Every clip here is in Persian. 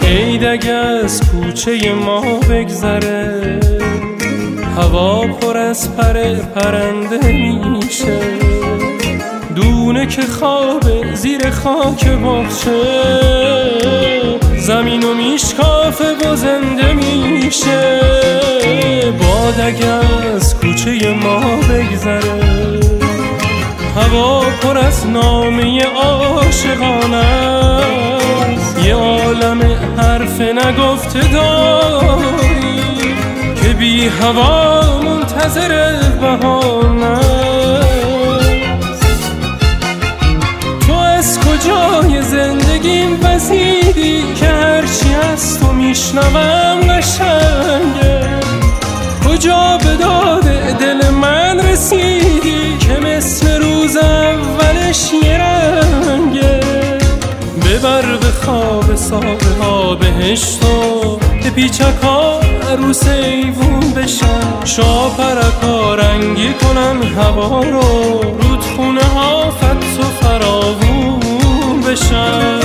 عید اگه از کوچه ما بگذره، هوا پر از پرنده میشه، دونه که خوابه زیر خاک باغچه، زمینو میشکافه و زنده میشه. باد اگه از کوچه ما بگذره، هوا پر از نامه عاشقانه است، یه عالم حرف نگفته داری که بی هوا منتظر بهانه است. تو از کجای زندگیم وزیدی که هرچی از تو میشنوم قشنگه؟ کجا به داد دل من رسیدی که مثل روز اولش یه رنگه؟ ببر به خواب ساقه ها بهشتو، که پیچک ها عروس ایوون بشن، شاپرک ها رنگی کنن هوا رو، رودخونه ها فت و فراوون بشن.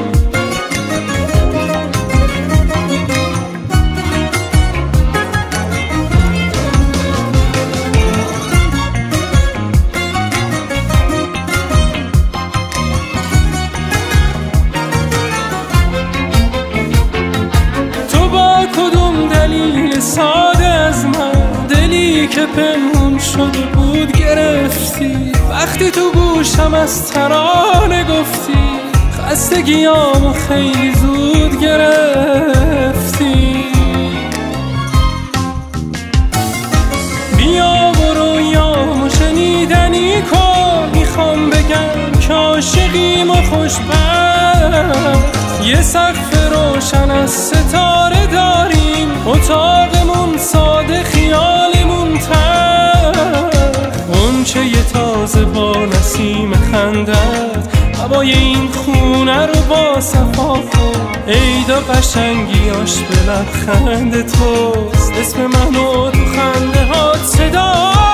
ساده از من دلی که پنهون شده بود گرفتی، وقتی تو گوشم از ترانه گفتی، خستگیامو خیلی زود گرفتی. بیا برو یامو شنیدنی کن، میخوام بگم که عاشقیم و خوشبخت، یه سقف روشن از ستاره داریم، اتاقمون ساده خیالمون تخت، غنچه ی تازه با نسیم خندت، هوای این خونه رو با صفا کن، عید و قشنگیاش به لبخند توست، اسم منو تو خنده هات صدا